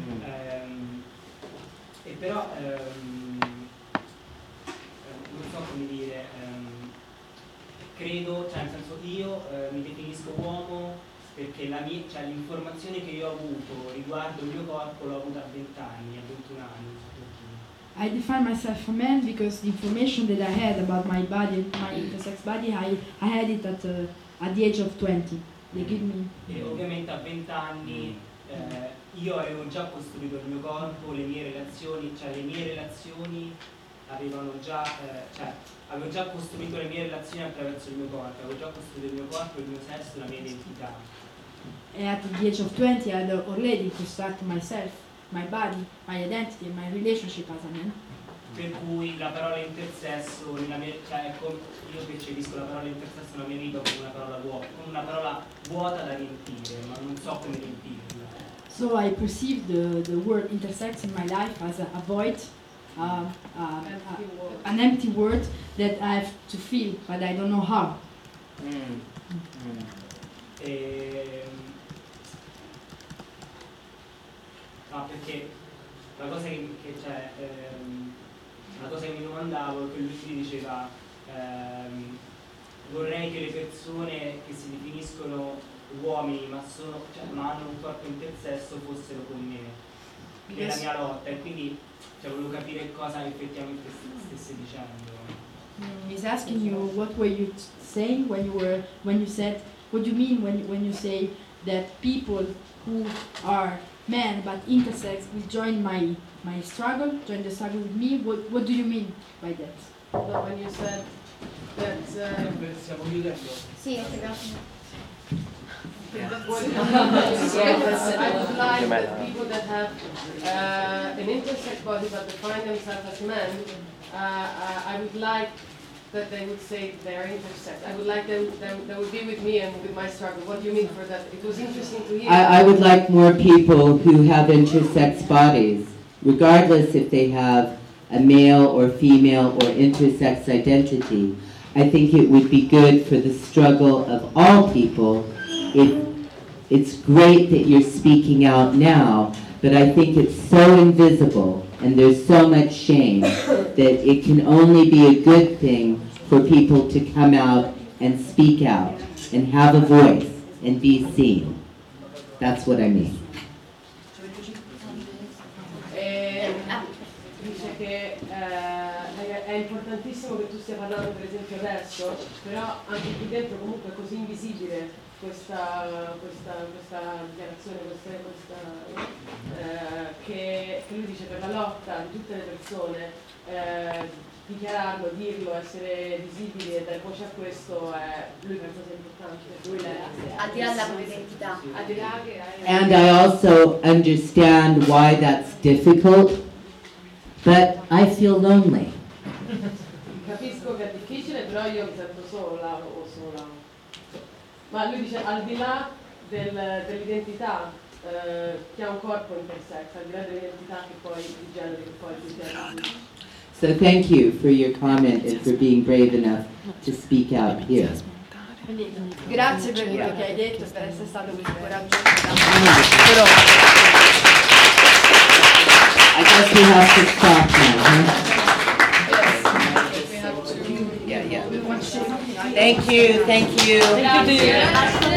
E però non so come dire, credo, cioè nel senso io mi definisco uomo perché l'informazione che io ho avuto riguardo il mio corpo l'ho avuta a 20 anni, a 21 anni. I define myself a man because the information that I had about my body, my intersex body, I had it at the age of 20. They give me. E ovviamente a 20 anni io avevo già costruito il mio corpo, le mie relazioni avevano già, avevo già costruito le mie relazioni attraverso il mio corpo, avevo già costruito il mio corpo, il mio sesso, la mia identità. And at the age of 20 I had already constructed myself, my body, my identity, my relationship as a man. Per cui la parola intersesso, io percepisco la parola intersesso nella mia vita come una parola vuota da riempire, ma non so come riempirla. So I perceive the word intersex in my life as a void, an empty word that I have to fill, but I don't know how. No, perché la cosa che c'è, una cosa che mi domandavo è che lui si diceva vorrei che le persone che si definiscono uomini ma hanno un corpo intersesso fossero con me nella mia lotta, e quindi volevo capire cosa effettivamente stesse dicendo. He's asking you what were you saying when you said, what do you mean when you say that people who are men but intersex will join my struggle, join the struggle with me? What do you mean by that? No, when you said that stiamo chiudendo. Sì, grazie. I would like that people that have an intersex body but define themselves as men, I would like that they would say they're intersex. I would like them they would be with me and with my struggle. What do you mean for that? It was interesting to hear. I would like more people who have intersex bodies, regardless if they have a male or female or intersex identity. I think it would be good for the struggle of all people. It's great that you're speaking out now, but I think it's so invisible and there's so much shame that it can only be a good thing for people to come out and speak out and have a voice and be seen. That's what I mean. Dice che è importantissimo che tu stia parlando per esempio adesso, però anche qui dentro comunque è così invisibile questa dichiarazione, che lui dice per la lotta di tutte le persone, dichiararlo, dirlo, essere visibili e dare voce a questo, lui pensa sia importante. Al di là della propria identità. And I also understand why that's difficult, but I feel lonely. Capisco che è difficile, però io mi sento sola o sola. Ma lui dice al di là dell'identità che ha un corpo intersex, al di là dell'identità che poi di genere che poi di genere. So thank you for your comment and for being brave enough to speak out here. Quindi grazie per quello che hai detto e per essere stato così coraggioso. I guess we have to stop now, huh? Yeah. Thank you. Grazie.